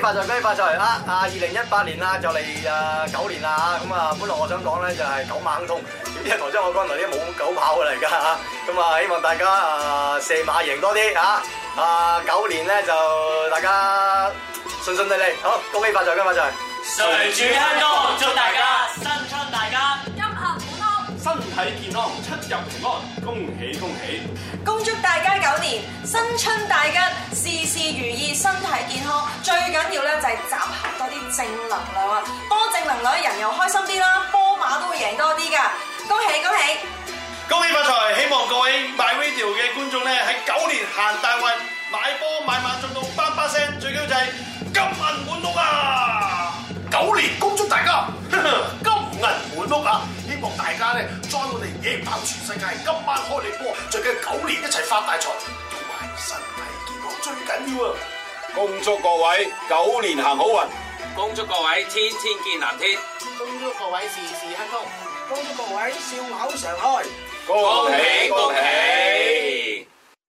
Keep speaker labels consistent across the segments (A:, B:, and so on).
A: 發財，恭喜發財啊！2018年啦，就嚟9年啦嚇，咁啊，本來我想講咧就係9馬亨通，點知頭先我講嚟啲冇狗跑嘅嚟㗎嚇，咁啊希望大家射馬贏多啲嚇，9年咧就大家順順利利，好，恭喜發財，恭喜發財！
B: 誰主香港，祝大家新春大吉，
C: 金合滿屋，
D: 身體健康，出入平安，恭喜恭喜！
C: 恭祝大家9年新春大吉，事事如意，身體健康。最緊要咧就係集合多啲正能量啊！多正能量，人又開心啲啦，波馬都會贏多啲㗎。恭喜恭喜！
D: 恭喜發財！希望各位 MyRadio 嘅觀眾咧喺9年行大運，買波買馬中到叭叭聲，最緊要就係金銀滿屋啊！9年恭祝大家金銀滿屋啊！希望大家咧在我哋贏爆全世界，今晚開你波，最緊要9年一齊發大財，同埋身體健康最緊要啊！
E: 恭祝各位9年行好運，
B: 恭祝各位天天見藍天，
F: 恭祝各位事事亨通，恭祝各位笑口常開，
E: 恭喜恭喜！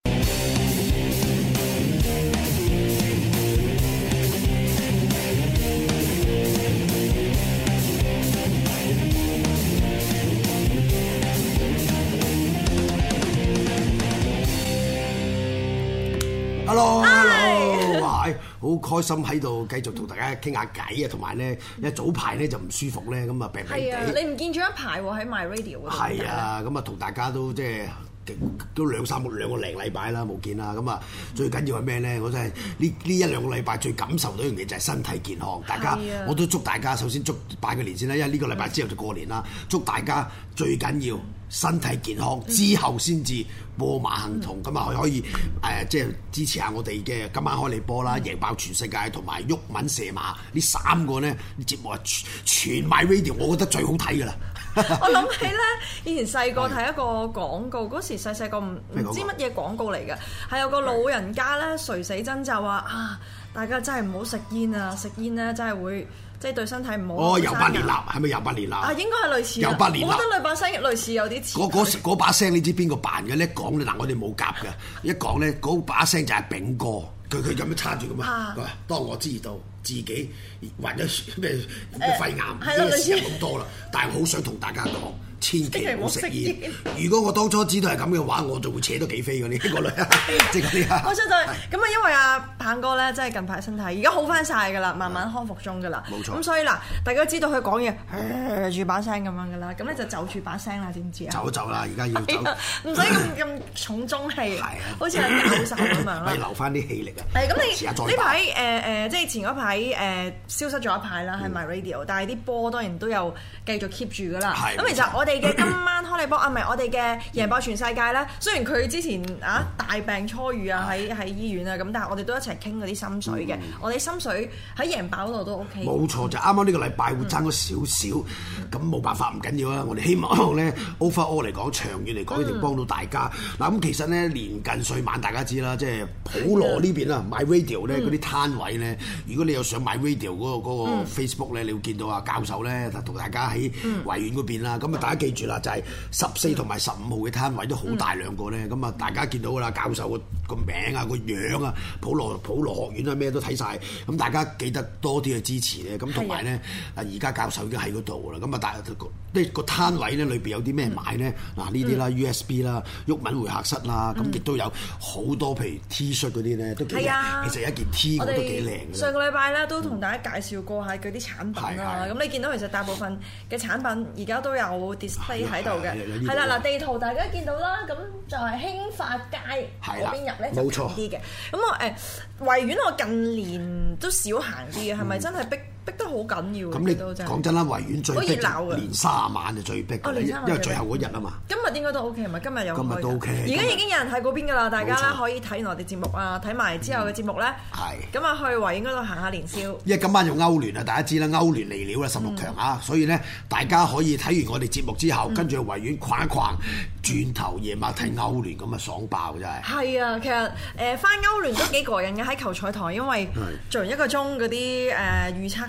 G: Hello，哇！好開心喺度繼續同大家傾下偈啊，同埋咧，因為早排咧就唔舒服咧，咁啊病病地。
H: 係啊，你唔見咗一排喎喺 MyRadio 嗰度。
G: 係啊，咁啊同大家都即係都兩個零禮拜啦冇見啦，咁啊最緊要係咩咧？我真係呢1-2個禮拜最感受到一樣嘢就係身體健康。大家我都祝大家首先祝拜個年先啦，因為呢個禮拜之後就過年啦。祝大家最緊要身體健康，之後先至波馬亨通，咁啊可以即係支持下我哋嘅今晚開你波啦，贏爆全世界同埋毓民射馬呢3個咧節目啊全 MyRadio，我覺得最好睇㗎啦。
H: 我諗起咧，以前細個睇一個廣告，嗰時細個唔知乜嘢廣告嚟嘅，係有個老人家咧垂死掙扎話啊，大家真係唔好食煙啊，食煙咧真係會即係對身體唔好。
G: 哦，尤伯連納係咪尤伯連納？
H: 啊，應該係類似。
G: 尤伯連納，
H: 我覺得你把聲類似有啲似。
G: 嗰把聲你知邊個扮嘅咧？一講咧嗱，我哋冇夾嘅，一講咧嗰把聲就係炳哥，佢咁樣叉住咁啊！當我知道自己患咗咩肺癌，呢個時間咁多啦，但係我好想同大家講，千祈唔好食煙。如果我當初知道係咁嘅話，我就會扯多幾飛嗰啲嗰類，即係嗰啲啊。
H: 我想就咁啊，因為阿鵬哥咧，真係近排身體而家好翻晒㗎啦，慢慢康復中㗎啦。
G: 冇錯。
H: 咁所以嗱，大家知道佢講嘢住把聲咁樣㗎啦，咁咧就就住把聲啦，知唔知啊？
G: 走一走啦，而家要走，
H: 唔使咁重中氣，好似係教授咁樣啦。
G: 咪留翻啲氣力啊！
H: 係咁，你呢排即係前嗰排消失咗一排啦，喺 MyRadio，但係啲波當然都有繼續 keep 住㗎啦。咁其實我哋嘅今晚開你波啊，唔係我哋嘅贏爆全世界咧。雖然佢之前大病初愈啊，喺醫院啊咁，但係我哋都一齊傾嗰啲心水嘅。我哋心水喺贏爆嗰度都 OK。冇
G: 錯，就啱啱呢個禮拜會爭咗少少，咁冇辦法唔緊要啦。我哋希望咧 overall 嚟講，長遠嚟講一定幫到大家。嗱咁其實咧年近歲晚，大家知啦，即係普羅呢邊啊，MyRadio 咧嗰啲攤位咧，如果你有上 MyRadio 嗰個 Facebook 咧，你會見到啊教授咧同大家喺維園嗰邊啦。咁啊大家記住啦，就係14同埋15號嘅攤位都好大兩個咧。咁啊大家見到㗎啦，教授個名啊個樣啊，普羅學院啊咩都睇晒。咁大家記得多啲去支持咧。咁同埋咧而家教授已經喺嗰度啦。咁啊呢個攤位咧裏邊有啲咩買咧？嗱呢啲啦 USB 啦，毓民會客室啦，咁亦都有好多譬如 T 恤嗰啲咧都幾靚。其實一件 T 我都幾靚嘅。
H: 上個禮拜咧都同大家介紹過下佢啲產品啦。咁你見到其實大部分嘅產品而家都有 display 喺度嘅。係啦，嗱地圖大家見到啦，咁就係興發街嗰邊入咧就近啲嘅。咁我維園我近年都少行啲嘅，係咪真係逼得好緊要？
G: 咁你講真啦，維園最逼年30晚就最逼嘅，因為最後嗰日啊嘛。
H: 今日應該都 OK，係咪？今日有開。
G: 今日都 OK。
H: 而家已經有人喺嗰邊㗎啦，大家咧可以睇完我哋節目啊，睇埋之後嘅節目咧。係。咁啊去維園嗰度行下年宵。
G: 因為今晚用歐聯啊，大家知啦，歐聯嚟了啦，16強啊，所以咧大家可以睇完我哋節目之後，跟住去維園逛一逛，轉頭夜晚睇歐聯咁啊爽爆真係。係
H: 啊，其實翻歐聯都幾過癮嘅喺球賽台，因為做完1個鐘嗰啲預測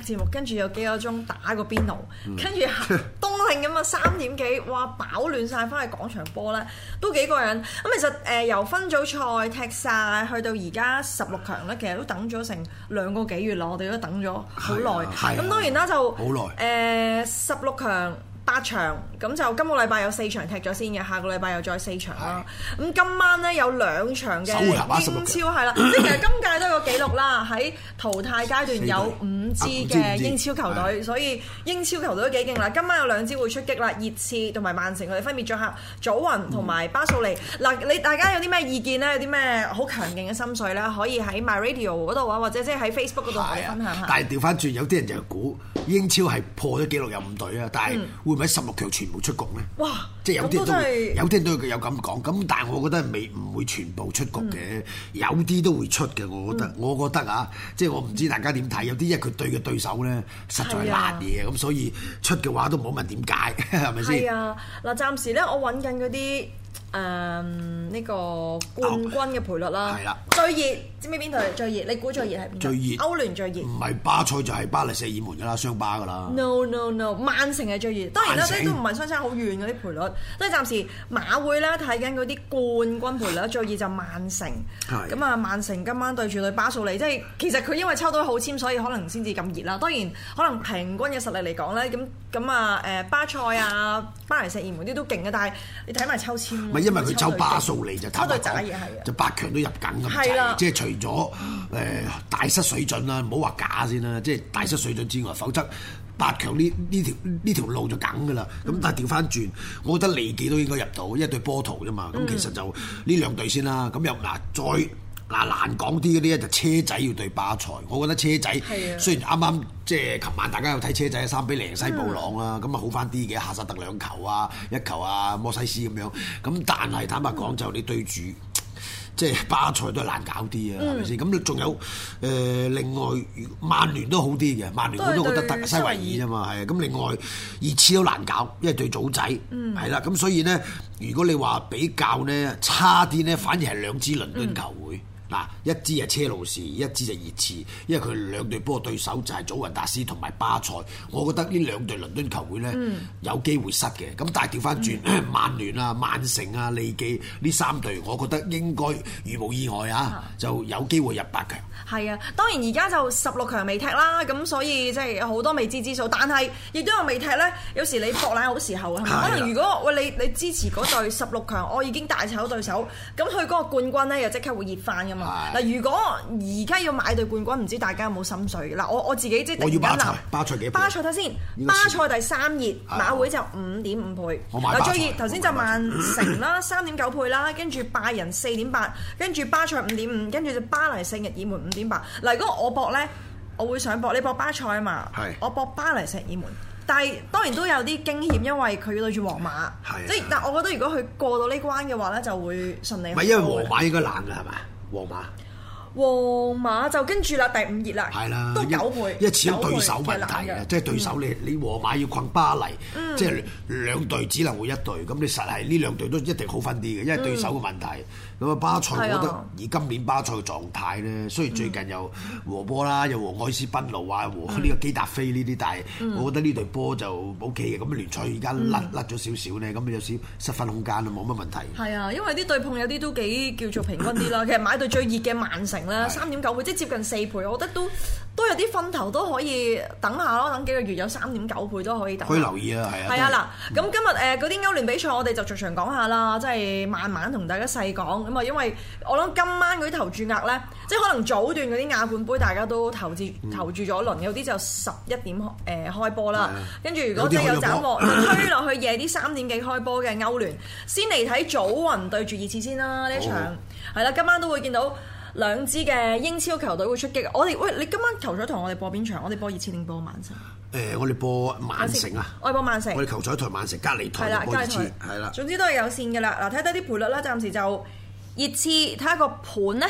H: 節目，跟住有幾個鐘打個邊爐，跟住冬令咁啊3點幾，哇飽暖晒翻去廣場波咧，都幾過癮。咁其實由分組賽踢晒去到而家16強咧，其實都等咗成2個幾月啦，我哋都等咗好耐。咁當然啦，就好耐16強。8場咁就今個禮拜有4場踢咗先嘅，下個禮拜又再4場啦。咁今晚咧有2場嘅英超係啦，即係其實今屆都有個紀錄啦，喺淘汰階段有5支嘅英超球隊，所以英超球隊都幾勁啦。今晚有2支會出擊啦，熱刺同埋曼城佢哋分別作客祖雲同埋巴素利。嗱，大家有啲咩意見咧？有啲咩好強勁嘅心水咧？可以喺 MyRadio 嗰度啊，或者即係喺 Facebook 嗰度同我哋分享下。
G: 但係調翻轉，有啲人就估英超係破咗紀錄有5隊啊，但係會唔會喺16強全部出局咧？哇！即係有啲人都有咁講，咁但係我覺得唔會全部出局嘅，有啲都會出嘅。我覺得啊，即係我唔知大家點睇，有啲因為佢對嘅對手咧實在係難嘢，咁所以出嘅話都冇問點解，係咪先？係啊，
H: 嗱，暫時咧我揾緊嗰啲。呢個冠軍嘅賠率啦，最熱知唔知邊隊最熱？你估最熱係邊隊？最熱歐聯最熱，
G: 唔係巴塞就係巴黎聖日耳門㗎啦，雙巴㗎啦。
H: No， 曼城係最熱。當然啦，都唔係相差好遠嗰啲賠率。所以暫時馬會咧睇緊嗰啲冠軍賠率，最熱就曼城。咁啊，曼城今晚對住對巴素利，即係其實佢因為抽到好籤，所以可能先至咁熱啦。當然可能平均嘅實力嚟講咧，咁啊巴塞啊、巴黎聖日耳門啲都勁嘅，但係你睇埋抽籤。
G: 因為佢抽巴素利就坦白講，就8強都入緊咁滯，即係除咗大失水準啦，唔好話假先啦，即係大失水準之外，否則8強呢條路就梗㗎啦。咁但係調翻轉，我覺得利記都應該入到，因為對波圖啫嘛。咁其實就呢2隊先啦。咁又再難講啲嗰啲咧，就車仔要對巴塞。我覺得車仔雖然啱啱即係琴晚大家有睇車仔3-0西布朗啦，咁啊好翻啲嘅，夏薩特2球啊，1球啊摩西斯咁樣。咁但係坦白講就你對住即係巴塞都係難搞啲啊，係咪先？咁你仲有另外曼聯都好啲嘅，曼聯我都覺得得西維爾啫嘛，係。咁另外熱刺都難搞，因為對組仔係啦。咁所以呢，如果你話比較呢差啲呢，反而係2支倫敦球會。嗱，一支係車路士，一支就熱刺，因為佢2隊波對手就係祖雲達斯同埋巴塞，我覺得呢2隊倫敦球會咧有機會失嘅。咁但係調翻轉，曼聯啊、曼城啊、利記呢3隊，我覺得應該如無意外啊，就有機會入8強。
H: 係啊，當然而家就16強未踢啦，咁所以即係有好多未知之數，但係亦都有未踢咧。有時你搏奶好時候啊，可能如果喂你支持嗰隊16強，我已經大炒對手，咁佢嗰個冠軍咧又即刻會熱翻噶嘛。嗱，如果而家要買對冠軍，唔知大家有冇心水？嗱，我自己即係突然間
G: 巴塞幾倍？
H: 巴塞睇先，巴塞第3熱，馬會就5.5倍。嗱，最熱頭先就曼城啦，3.9倍啦，跟住拜仁4.8，跟住巴塞5.5，跟住就巴黎聖日耳門5.8。嗱，如果我搏咧，我會想搏你搏巴塞啊嘛，我搏巴黎聖日耳門。但係當然都有啲驚險，因為佢要對住皇馬，即係但係我覺得如果佢過到呢關嘅話咧，就會順利。
G: 唔係因為皇馬應該難㗎係咪？皇
H: 馬就跟住啦，第5熱啦，
G: 係啦，
H: 都9倍，
G: 因為始終對手問題嘅，即係對手你皇馬要困巴黎，即係2隊只能會1隊，咁你實係呢2隊都一定好分啲嘅，因為對手嘅問題。咁啊巴塞，我覺得以今年巴塞嘅狀態咧，雖然最近又和波啦，又和愛斯賓奴啊，和呢個基達菲呢啲，但係我覺得呢隊波就 OK 嘅。咁聯賽而家甩咗少少咧，咁有少失分空間啦，冇乜問題。係
H: 啊，因為啲對碰有啲都幾叫做平均啲啦。其實買對最熱嘅曼城咧，3.9倍，即係接近4倍，我覺得都有啲分頭都可以等下咯，等幾個月有3.9倍都可以等。
G: 可以留意啊，係啊。
H: 係啊，嗱，咁今日嗰啲歐聯比賽我哋就逐場講下啦，即係慢慢同大家細講。咁啊，因為我諗今晚嗰啲投注額咧，即係可能早段嗰啲亞冠杯大家都投注咗輪，有啲就11點開波啦。跟住如果真係有斬獲，推落去夜啲3點幾開波嘅歐聯，先嚟睇祖雲對住熱刺先啦。呢一場係啦，今晚都會見到2支嘅英超球隊會出擊。你今晚球彩台我哋播邊場？我哋播熱刺定播曼城？
G: 我哋播曼城啊！
H: 我哋播曼城。
G: 我哋球彩台曼城隔離台播熱刺，係啦。
H: 總之都係有線嘅啦。嗱，睇睇啲賠率啦，暫時就熱刺睇下個盤咧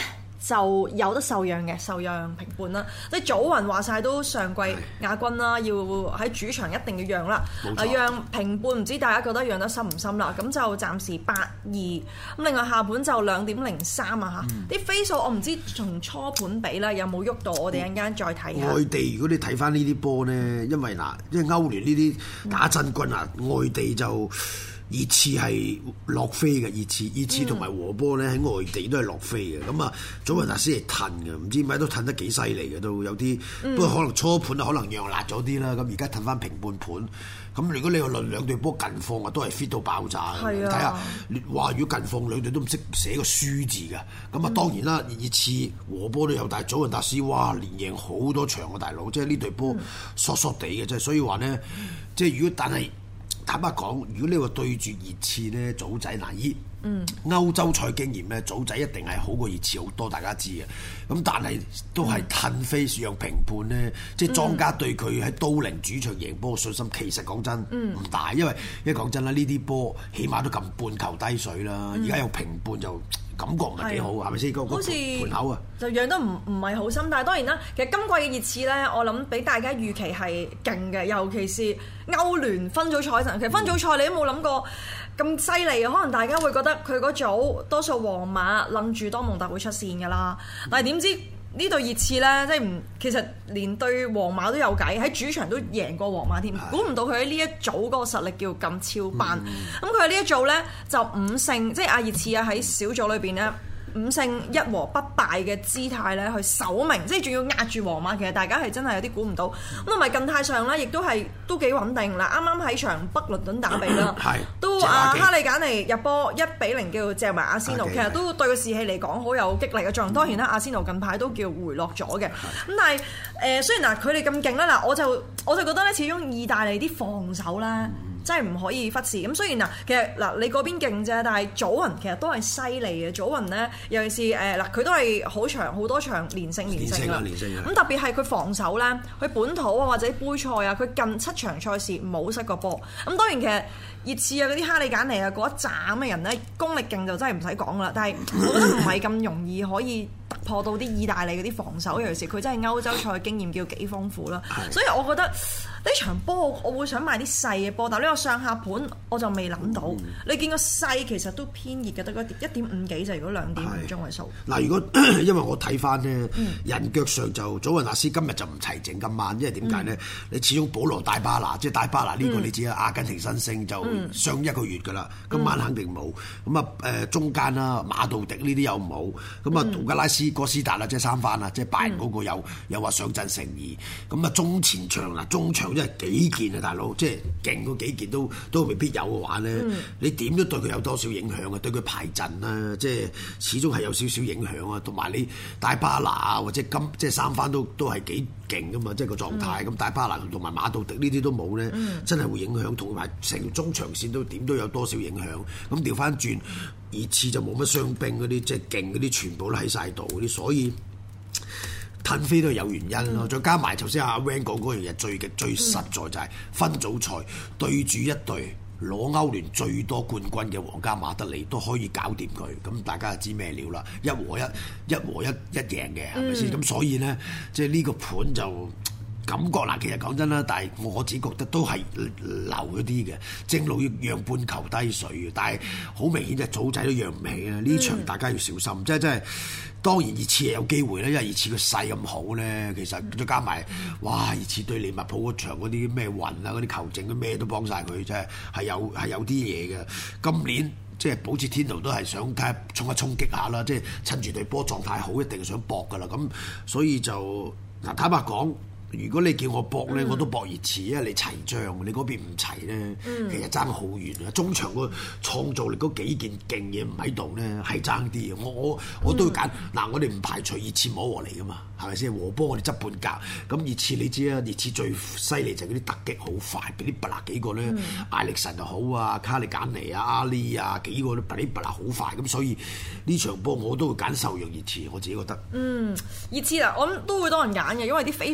H: 就有得受讓嘅，受讓評判啦。即係祖雲話晒都上季亞軍啦，要喺主場一定要讓啦。讓評判唔知大家覺得讓得深唔深啦？咁就暫時8-2。咁另外下盤就2.03啊嚇。啲飛數我唔知從初盤比啦，有冇喐到？我哋陣間再睇下。
G: 外地如果你睇翻呢啲波呢，因為歐聯呢啲打真軍啊，外地就熱刺係落飛嘅，熱刺同埋和波咧喺外地都係落飛嘅。咁啊，祖雲達斯係褪嘅，唔知點解都褪得幾犀利嘅，都有啲。不過可能初盤可能讓辣咗啲啦。咁而家褪翻平半盤。咁如果你話論兩隊波近況啊，都係 fit 到爆炸。睇下，哇！如果近況兩隊都唔識寫個輸字嘅，咁啊當然啦，熱刺和波都有，但係祖雲達斯哇連贏好多場啊，大佬！即係呢隊波索索地嘅，即係所以話呢，即係如果但係。坦白講，如果你話對住熱刺呢，祖仔以歐洲賽經驗呢，祖仔一定係好過熱刺好多，大家知嘅。咁但係都係褪飛讓評判呢，即係莊家對佢喺都靈主場贏波嘅信心，其實講真唔大，因為講真啦，呢啲波起碼都撳半球低水啦，而家有評判就感覺唔係幾好，係咪先？
H: 好似
G: 盤口啊，
H: 就讓得唔係好深，但係當然啦，其實今季嘅熱刺呢，我諗俾大家預期係勁嘅，尤其是歐聯分組賽陣，其實分組賽你都冇諗過咁犀利，可能大家會覺得佢嗰組多數皇馬諗住多蒙特會出線㗎啦，但係點知呢隊熱刺呢，即係其實連對皇馬都有計，喺主場都贏過皇馬添，估唔到佢喺呢一組嗰個實力叫咁超班。咁佢喺呢一組呢，就5勝，即係阿熱刺啊喺小組裏邊呢。5勝1和不敗嘅姿態咧，去首名，即係仲要壓住皇馬。其實大家係真係有啲估唔到。咁同埋近態上咧，亦都幾穩定啦。啱啱喺場北倫敦打比啦，都哈利簡尼入波1-0叫借埋阿仙奴，其實都對個士氣嚟講好有激勵嘅作用。當然啦，阿仙奴近排都叫回落咗嘅。咁但係雖然佢哋咁勁啦，我就覺得咧，始終意大利啲防守咧。真係唔可以忽視咁，雖然其實你嗰邊勁啫，但係祖雲其實都係犀利嘅。祖雲呢，尤其是佢都係好多場連勝啦。咁特別係佢防守咧，佢本土啊或者杯賽啊，佢近7場賽事冇失過波。咁當然其實熱刺啊嗰啲哈利簡尼啊嗰一紮嘅人呢，功力勁就真係唔使講啦。但係我覺得唔係咁容易可以突破到啲意大利嗰啲防守，尤其是佢真係歐洲賽經驗叫幾豐富啦。所以我覺得呢場波我會想買啲細嘅波，但係呢個上下盤我就未諗到。你見個細其實都偏熱嘅，得個1.5幾就如果2.5中位數。嗱，
G: 如果因為我睇翻呢，人腳上就祖雲達斯今日就唔齊整今晚，因為點解呢？你始終保羅大巴拿，即係大巴拿呢個你知啦，阿根廷新星就上1個月㗎啦，今晚肯定冇。咁啊中間啦，馬杜迪呢啲又冇。咁啊杜格拉斯哥斯達啦，即係三番啊，即係拜仁嗰個又話上陣成疑。咁啊中前場嗱，中場真係幾件啊，大佬，即係勁嗰幾件都未必有嘅話咧，你點都對佢有多少影響啊？對佢排陣啦，即係始終係有少少影響啊。同埋你大巴拿啊，或者即係三番都係幾勁噶嘛，即係個狀態。咁大巴拿同埋馬杜迪呢啲都冇咧，真係會影響，同埋成條中長線都點都有多少影響。咁調翻轉，熱刺就冇乜傷兵嗰啲，即係勁嗰啲全部都喺晒度嗰啲，所以。褪飛都係有原因咯，再加埋頭先阿 Van 講嗰樣嘢，最實在就係分組賽對住一隊攞歐聯最多冠軍嘅皇家馬德里都可以搞掂佢，咁大家就知咩料啦，一和一贏嘅，係咪先？咁所以呢，即係呢個盤就感覺嗱，其實講真啦，但係我自己覺得都係流咗啲嘅，正路要讓半球低水嘅，但係好明顯就組仔都讓唔起啊！呢場大家要小心，即係。當然熱刺係有機會咧，因為熱刺個勢咁好咧，其實再加埋，哇！熱刺對利物浦嗰場嗰啲咩運啊，嗰啲球證咩都幫晒佢，真係有啲嘢嘅。今年即係保捷天奴都係想睇下衝一衝擊下啦，即係趁住隊波狀態好，一定想搏噶啦。咁所以就嗱，坦白講。如果你叫我搏咧，我都搏熱刺，因為你齊將，你嗰邊唔齊咧，其實爭好遠啊！中場個創造力嗰幾件勁嘢唔喺度咧，係爭啲嘅。我都要揀嗱，我哋唔排除熱刺摸和嚟噶嘛，係咪先？和波我哋執半格，咁熱刺你知啊，熱刺最犀利就係嗰啲突擊好快，俾啲拔拿幾個咧，艾力神又好啊，卡利簡尼啊、阿利啊幾個都拔拿好快，咁所以呢場波我都會揀受讓熱刺，我自己覺得。熱刺啊，我諗都會多人揀嘅，因為啲飛數咧。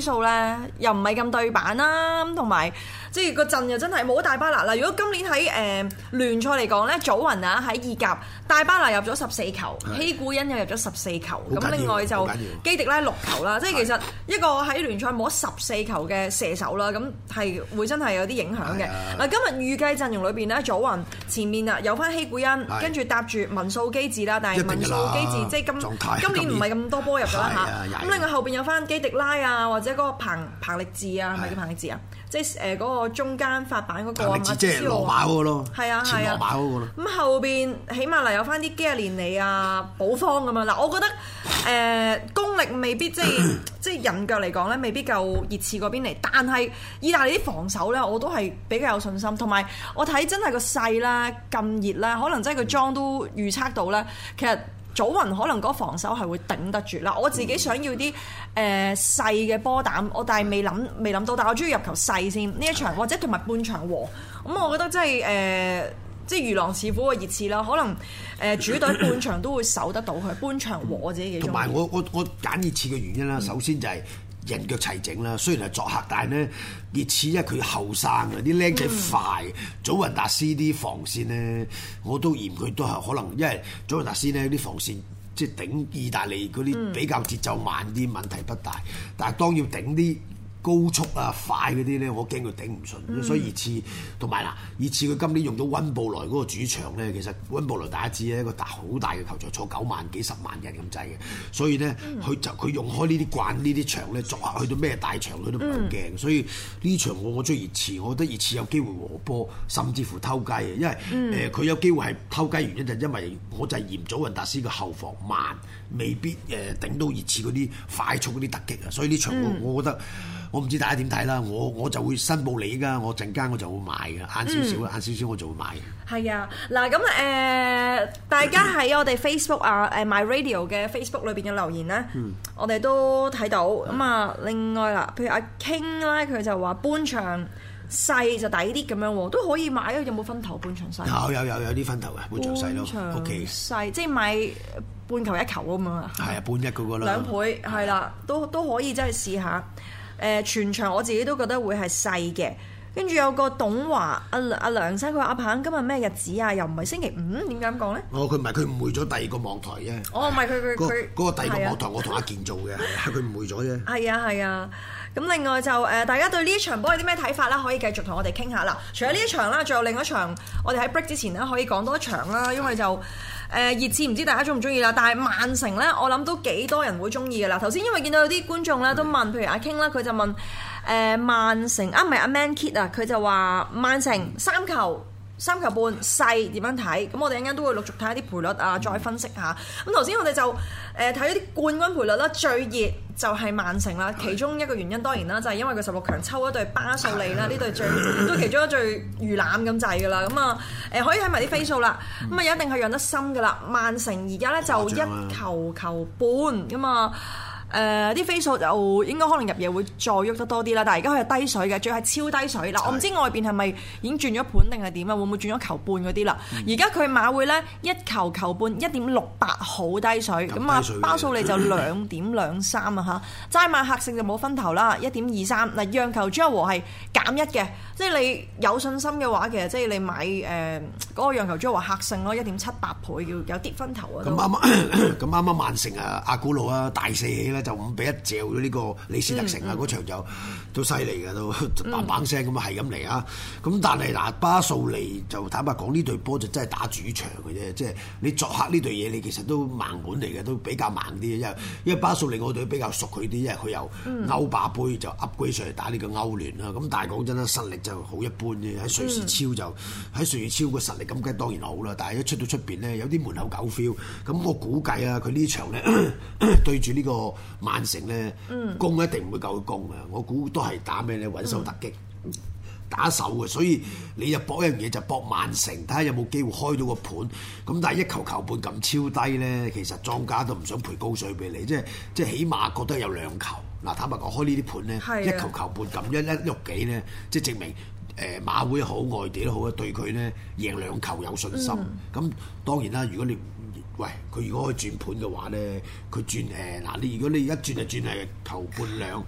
H: 咧，又唔係咁對版啦，同埋即係個陣又真係冇大巴拿啦。如果今年喺聯賽嚟講咧，祖雲啊喺意甲大巴拿入咗14球，希古恩又入咗14球，咁另外就基迪拉6球啦。即係其實一個喺聯賽冇14球嘅射手啦，咁係會真係有啲影響嘅。嗱，今日預計陣容裏邊咧，祖雲前面啊有翻希古恩，跟住搭住文素基治啦，但係文素基治即係今年唔係咁多波入咗啦嚇。咁另外後邊有翻基迪拉啊，或者嗰個彭力治啊，係咪叫彭力治啊？即係嗰個中間發版嗰個啊，
G: 即係羅馬嗰個咯，
H: 係啊
G: 前羅馬嗰個咯。
H: 咁後邊起碼嚟有翻啲基亞連尼啊、保方咁樣嗱，我覺得功力未必即係人腳嚟講咧，未必夠熱刺嗰邊嚟，但係意大利啲防守咧，我都係比較有信心，同埋我睇真係個勢啦咁熱啦，可能真係個裝都預測到啦，其實。祖雲可能嗰防守係會頂得住啦，我自己想要啲細嘅波膽，但係未諗到，但係我中意入球細先呢一場，或者同埋半場和，咁我覺得真係即係如狼似虎嘅熱刺啦，可能主隊半場都會守得到佢，半場和我自己幾中意。
G: 同埋我揀熱刺嘅原因啦，首先就係人腳齊整啦，雖然係作客，但係咧熱刺因為佢後生啊，啲僆仔快，祖雲達斯啲防線咧，我都嫌佢都係可能，因為祖雲達斯咧啲防線即係頂意大利嗰啲比較節奏慢啲，問題不大，但係當要頂啲高速啊快嗰啲咧，我驚佢頂唔順，所以熱刺同埋嗱，熱刺佢今年用到溫布萊嗰個主場咧，其實溫布萊大家知咧一個好大嘅球場，坐9萬幾10萬人咁滯嘅，所以咧佢用開呢啲慣呢啲場咧，作客去到咩大場佢都唔驚，所以呢場我中意熱刺，我覺得熱刺有機會和波，甚至乎偷雞嘅，因為佢有機會係偷雞原因就因為我就係嫌祖雲達斯嘅後防慢，未必頂到熱刺嗰啲快速嗰啲突擊啊，所以呢場我覺得。我唔知大家點睇啦，我就會申報你㗎，我陣間我就會買嘅，晏少少我就會買嘅。
H: 係啊，嗱咁大家喺我哋 Facebook 啊My Radio 嘅 Facebook 裏邊嘅留言咧，我哋都睇到。咁啊，另外啦，譬如阿 King 咧，佢就話半場細就抵啲咁樣喎，都可以買啊！有冇分頭半場細？
G: 有啲分頭嘅半場細咯，OK。
H: 細即係買半球1球咁樣啊？
G: 係啊，半一嗰個啦。
H: 2倍係啦，都可以真係試下。全場我自己都覺得會係細嘅，跟住有個董華阿梁生，佢話阿鵬今日咩日子啊？又唔係星期5，點解咁講咧？
G: 佢唔係佢誤會咗第二個網台啫。
H: 唔係佢
G: 嗰個第二個網台，我同阿健做嘅，係佢誤會咗啫。
H: 係啊。咁另外就大家對呢一場波有啲咩睇法啦？可以繼續同我哋傾下啦。除咗呢一場啦，仲有另一場，我哋喺 break 之前咧可以講多一場啦，因為就。熱刺唔知大家中唔中意啦，但係曼城咧，我諗都幾多人會中意嘅啦。頭先因為見到有啲觀眾咧都問，譬如阿 King 啦，佢就問曼城唔係阿 Man Kid 啊，佢就話曼城3球半細點樣睇？咁我哋一陣間都會陸續睇下啲賠率啊，再分析下。咁頭先我哋就睇咗啲冠軍賠率啦，最熱就係曼城啦。其中一個原因當然啦，就係因為佢16強抽一隊巴素利啦，呢隊都其中一隊魚腩咁滯㗎啦。咁啊可以睇埋啲飛數啦。咁啊一定係讓得深㗎啦。曼城而家咧就1球半咁啊。啲飛數就應該可能入夜會再喐得多啲啦，但係而家佢係低水嘅，仲要係超低水嗱。我唔知外邊係咪已經轉咗盤定係點啊？會唔會轉咗球半嗰啲啦？而家佢馬會咧1球半1.68好低水，咁啊包數利就2.23啊嚇，齋買客勝就冇分頭啦1.23嗱，讓球主和係減1嘅，即係你有信心嘅話，其實即係你買嗰個讓球主和客勝咯1.78倍，要有啲分頭啊。
G: 咁啱曼城啊阿古路啊大射起啦。就5-1嚼咗呢個李斯特城啊！嗰場就都犀利嘅，都砰砰聲咁啊，係咁嚟啊！咁但係嗱，巴素利就坦白講，呢隊波就真係打主場嘅啫，即係你作客呢隊嘢，你其實都盲盤嚟嘅，都比較盲啲。因為巴素利我隊比較熟佢啲，因為佢由歐霸杯就 upgrade 上嚟打呢個歐聯啦。咁但係講真啦，實力就好一般啫。喺瑞士超就喺瑞士超個實力咁梗當然好啦，但係一出到出邊咧，有啲門口狗 feel。咁我估計啊，佢呢場咧對住呢個曼城咧，攻一定唔會夠佢攻嘅，我估都係打咩咧？穩守突擊，打手嘅，所以你就搏一樣嘢就搏曼城，睇下有冇機會開到個盤。咁但係1球半咁超低咧，其實莊家都唔想賠高水俾你，即係起碼覺得有2球。嗱，坦白講，開呢啲盤咧，1球半咁一喐幾咧，即係證明馬會好外地都好，對佢咧贏2球有信心。咁當然啦，如果你佢如果可以轉盤嘅話咧，佢轉你如果你一轉就轉係球半2，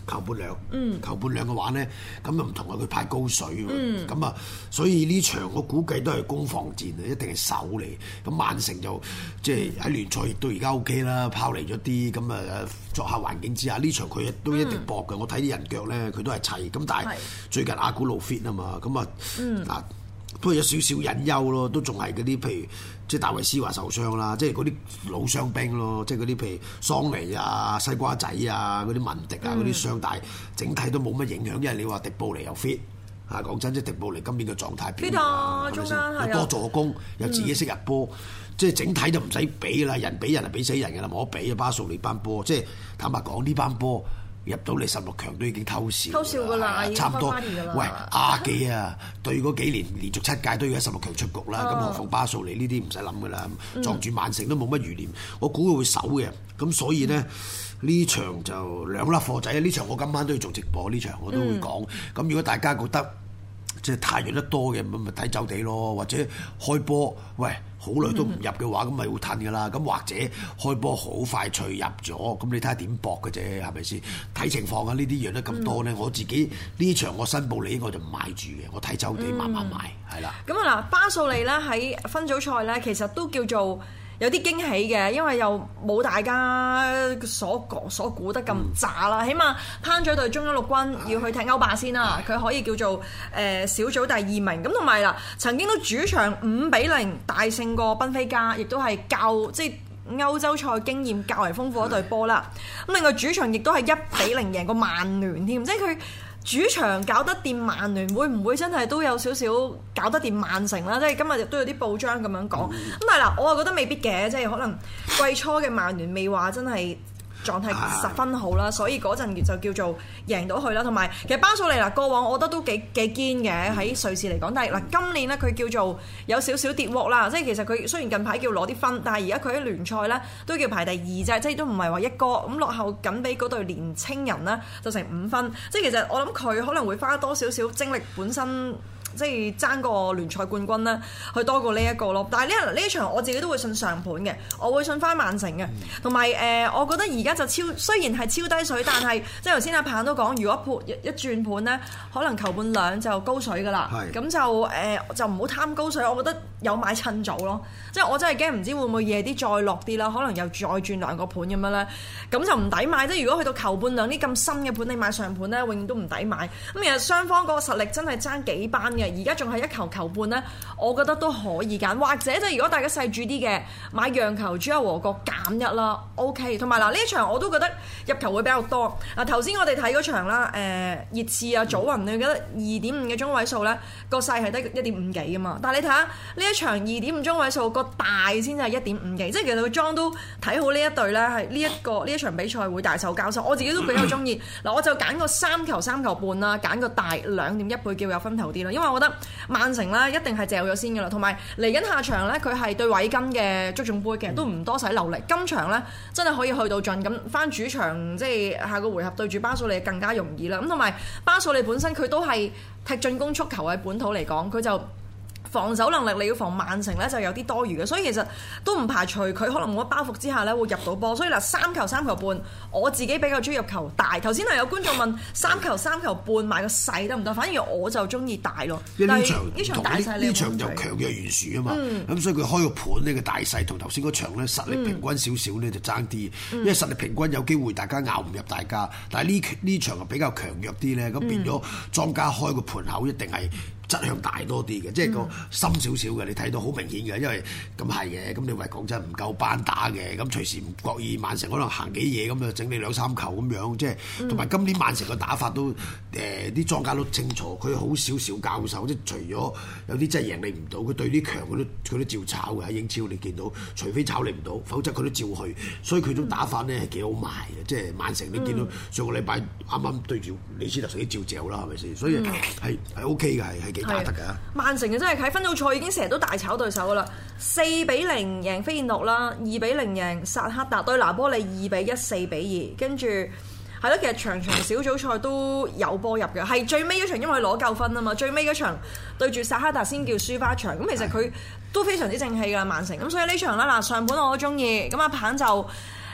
G: 球半兩，球半兩嘅話咧，咁又唔同啊！佢派高水喎，咁啊，所以呢場我估計都係攻防戰啊，一定係守嚟。咁曼城就即係喺聯賽亦都而家 OK 啦，拋離咗啲，咁啊作客環境之下，呢場佢都一定搏嘅。我睇啲人腳咧，佢都係砌。咁但係最近阿古路 fit 啊嘛，咁啊嗱。都係有少少隱憂咯，都仲係嗰啲譬如即係大衛斯華受傷啦，即係嗰啲老傷兵咯，即係嗰啲譬如桑尼啊、西瓜仔啊、嗰啲文迪啊嗰啲傷，但係整體都冇乜影響，因為你話迪布尼又 fit 嚇，講真即係迪布尼今年嘅狀態
H: fit 啊，中間
G: 又多助攻，又自己識入波，即係整體就唔使比啦，人比人係比死人㗎啦，冇得比啊！巴素利班波，即係坦白講呢班波。入到嚟16強都已經偷笑
H: 㗎啦，
G: 差唔多。喂，亞記啊，對嗰幾年連續7屆都要喺16強出局啦，咁何況巴素利呢啲唔使諗㗎啦，撞住曼城都冇乜懸念，我估佢會守嘅，咁所以呢，呢場就2粒貨仔，呢場我今晚都要做直播，呢場我都會講。咁如果大家覺得即係太弱得多嘅，咪睇走地咯，或者開波，喂。好耐都唔入嘅話，咁咪會褪㗎啦。咁或者開波好快脆入咗，咁你睇下點搏嘅啫，係咪先？睇情況啊！呢啲讓得咁多咧，我自己呢場我申報利我就唔買住嘅，我睇走地慢慢買，係啦。
H: 咁啊嗱，巴素利咧喺分組賽咧，其實都叫做有啲驚喜嘅，因為又冇大家所估得咁渣啦，起碼攤咗隊中央陸軍要去踢歐霸先啦，佢可以叫做小組第2名。咁同埋嗱，曾經都主場5-0大勝過賓菲加，亦都係即係歐洲賽經驗較為豐富一隊波啦。咁另外主場亦都係1-0贏過曼聯添，即係佢。主場搞得掂曼聯，會唔會真係都有少少搞得掂曼城啦？即係今日亦都有啲報章咁樣講。咁但係嗱，我又覺得未必嘅，即係可能季初嘅曼聯未話真係狀態十分好啦，所以嗰陣就叫做贏到佢啦。同埋其實巴素利嗱，過往我覺得都幾堅嘅喺瑞士嚟講，但係嗱今年呢，佢叫做有少少跌鑊啦。即係其實佢雖然近排叫攞啲分，但係而家佢喺聯賽呢都叫排第2啫，即係都唔係話一哥咁落後緊，比嗰隊年青人呢就成5分。即係其實我諗佢可能會花多少少精力本身。即係爭個聯賽冠軍啦，去多過呢一個咯。但係呢一場我自己都會信上盤嘅，我會信翻曼城嘅。同埋我覺得而家就雖然係超低水，但係即係頭先阿鵬都講，如果一轉盤呢，可能球半兩就高水㗎啦。咁就唔好貪高水，我覺得有買趁早咯。即係我真係驚唔知會唔會夜啲再落啲啦，可能又再轉2個盤咁樣咧，咁就唔抵買。即係如果去到球半兩啲咁深嘅盤，你買上盤咧，永遠都唔抵買。咁其實雙方個實力真係爭幾班嘅。而家仲係一球半呢，我覺得都可以揀，或者即係如果大家細注啲嘅，買讓球主和國減1啦 ，OK。同埋嗱呢一場我都覺得入球會比較多。嗱頭先我哋睇嗰場啦，熱刺啊祖雲，你覺得2.5嘅中位數呢，個勢係得1.5幾㗎嘛？但係你睇下呢一場2.5中位數個大先至係1.5幾，即係其實個莊都睇好呢一隊呢，係呢一場比賽會大受交收。我自己都比較中意嗱，我就揀個3球半啦，揀個大2.1倍叫有分頭啲啦，因為我覺得曼城咧一定係嚼咗先㗎啦，同埋嚟緊下場咧，佢係對韋根嘅足總杯嘅，都唔多使流力。今場咧真係可以去到盡咁，翻主場即係下個回合對住巴素利更加容易啦。咁同埋巴素利本身佢都係踢進攻速球喺本土嚟講，佢就防守能力你要防曼城咧就有啲多餘嘅，所以其實都唔排除佢可能冇乜包袱之下咧會入到波。所以嗱3球半，我自己比較中意入球大。頭先係有觀眾問3球半買個細得唔得？反而我就中意大咯。
G: 因為呢場大細呢場就強弱懸殊啊嘛，咁所以佢開個盤呢個大細同頭先嗰場咧實力平均少少咧就爭啲，因為實力平均有機會大家拗唔入大家，但係呢場就比較強弱啲咧，咁變咗莊家開個盤口一定係質向大多啲嘅，即係個深少少嘅，你睇到好明顯嘅，因為咁係嘅，咁你話講真唔夠班打嘅，咁隨時唔覺意曼城可能行幾嘢咁就整你2-3球咁樣，即係同埋今年曼城嘅打法都啲莊家都清楚，佢好少交手，即係除咗有啲真係贏你唔到，佢對啲強佢都照炒嘅喺英超你見到，除非炒你唔到，否則佢都照去，所以佢種打法咧係幾好賣嘅，即係曼城你見到上個禮拜啱啱對住李斯特城啲照嚼啦，係咪先？所以係 OK 嘅，係幾打得㗎。
H: 曼城嘅真係喺分組賽已經成日都大炒對手㗎啦，4-0贏飛燕諾啦，2-0贏薩克達，對拿波利2-1、4-2，跟住係咯，其實場小組賽都有波入嘅，係最尾嗰場因為攞夠分啊嘛，最尾嗰場對住薩克達先叫輸花場，咁其實佢都非常之正氣㗎曼城，咁所以呢場啦嗱上盤我都中意，咁阿鵬就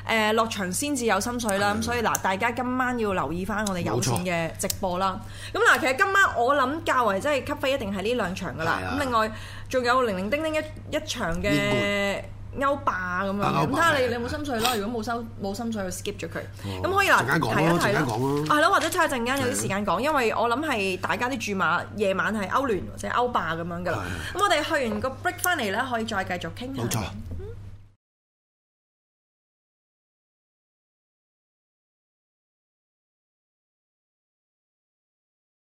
H: 落場先至有心水啦。咁所以嗱，大家今晚要留意翻我哋有線嘅直播啦。咁嗱，其實今晚我諗較為真係吸飛一定係呢兩場噶啦。咁另外仲有零零丁丁一場嘅歐霸咁樣，咁睇下你有冇心水咯。如果冇心水，就 skip 咗佢。咁可以嗱睇一睇咯，係咯，或者睇下陣間有啲時間講，因為我諗係大家啲注碼夜晚係歐聯或者歐霸咁樣噶啦。咁我哋去完個 break 翻嚟咧，可以再繼續傾下。冇錯。